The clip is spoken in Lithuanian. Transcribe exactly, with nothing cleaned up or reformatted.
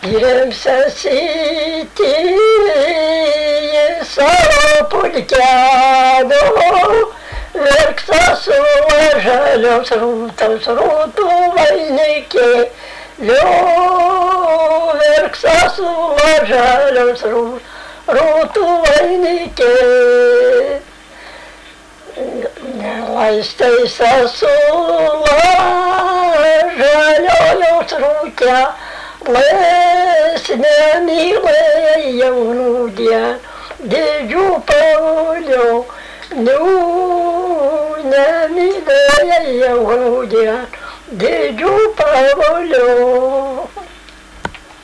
Gimsasiti savo pulkelio, verktas žalios rūtos rūtų vainikėlio, verksas žalios rūtų vainikėlio. Nelaistai sasula žaliojos rūke, Lesne mylė jaunų dienų, didžių paulių, nu, nemylė jaunų dienų, didžių paulių.